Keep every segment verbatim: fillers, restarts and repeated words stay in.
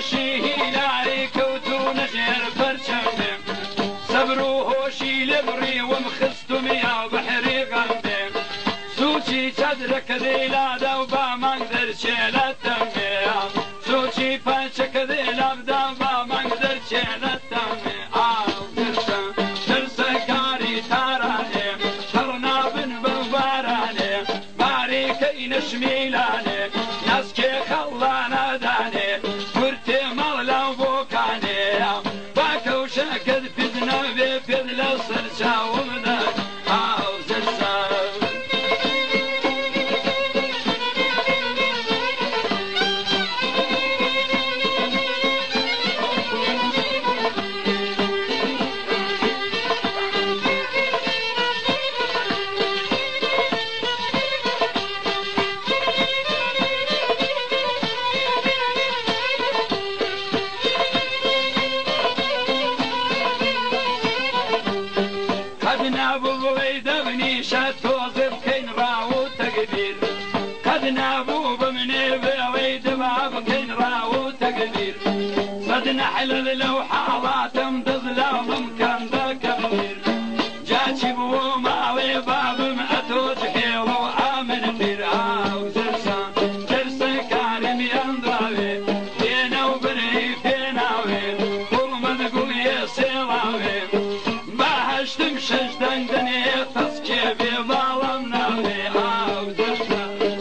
هۆشی هیلاری کەوتو نەژێر پەرچەمێ سەبر و هۆشی لێ بڕیوم خستومیا بەحری غەمێ سوچی چەدرەکە دەیلادا و با مانگ دەرچێ لە تەمێ سوچی پەنچەکە دەیلابدا و با مانگ دەرچێ لە تەمێ ئاو ترسە ترسە کاری تارانێ هەڕنابن بە بارانێ باریکەی نەشمیلانێ نەسکێ خەڵانەدانێ کورتێ مەڵ لەو بۆکانێ باکەوشەکەت پێت نەبێ پێت لە سەر چاومدا ئاو زەرسە نابووی دەبنیشە تۆزە بکەین ڕاو و تەگبیر قەد نابوو بمنێ بەوەی دەما بکەین ڕاو و تەگبیر سەد نەحلل لەو حاڵاتم دەزلاڵم کەم دەکەمیر جاچی بووە ماوێ بابم ئەتۆ جحێڵە و ئامن پیر ئاو زەرسە جەرسە کارم یاندراوێ پێنە و بنەی پێناوێ گوڵمەد گوڵیە سێڵاوێ هەشتم شەش دەنگدنێ تەسکێ بێ باڵم ناوێ ئاو دەرسە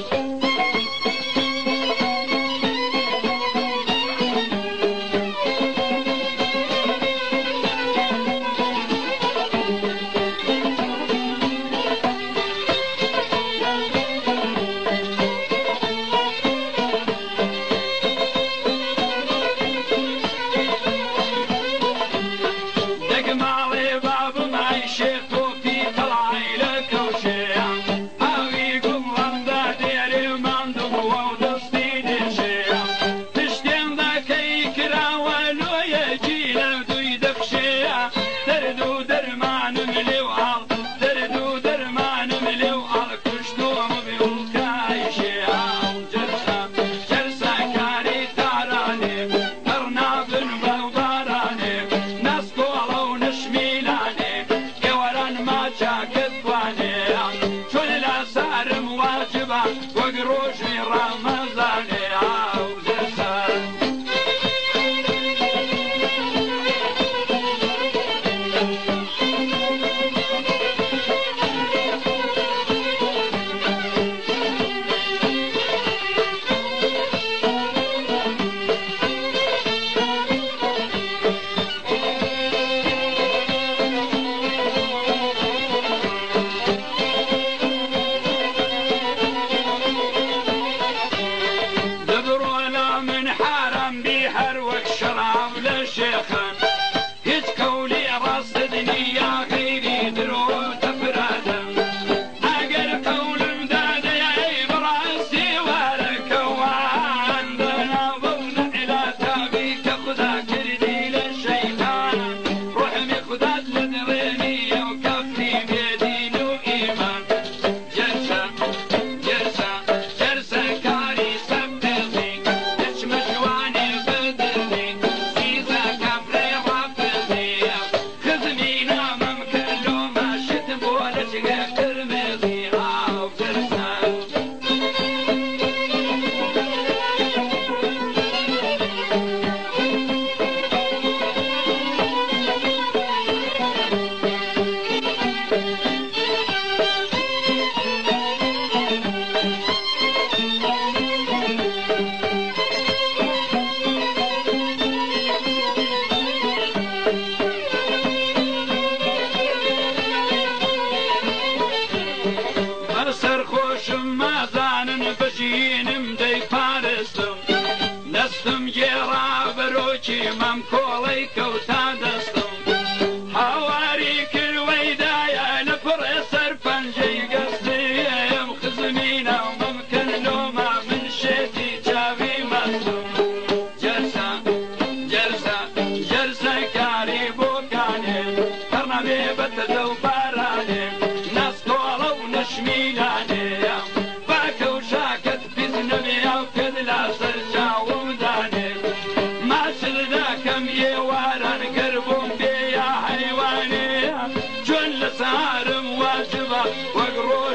وەک ڕۆژی ڕەمەزانێ ئاو زەرسە هیچ قولي رصدني يا غيري درو تفرادم اگر قولم داد يا براسي وركوان دنا ظن الى تابيك خدا كردي للشيطان روحي خدا لدريني وكفني بيدين وايمان جلسة جلسة جلسة كاري سبتزي تش مجواني بدري سەرخۆشم مازانن بەژینم دەی پارستم دەستم گێڕا بەرۆکی مەم کۆڵەی کەوتا دەستم هاواری کردوەی دایە لە پڕێ سەر پەنجەی گەستیم خزمی ناومەم کردۆمە من شێتی چاوی مەستم جەرسە جەرسە جەرسە کاری بۆکانێ هەڕنەبێ بەتەدە و بارانێ نەستۆڵە و نەشمیلانێ باکەوشاکەت پیس نەبێ ئەو کرد لە سەر چاومدانێ ما الناس وقروا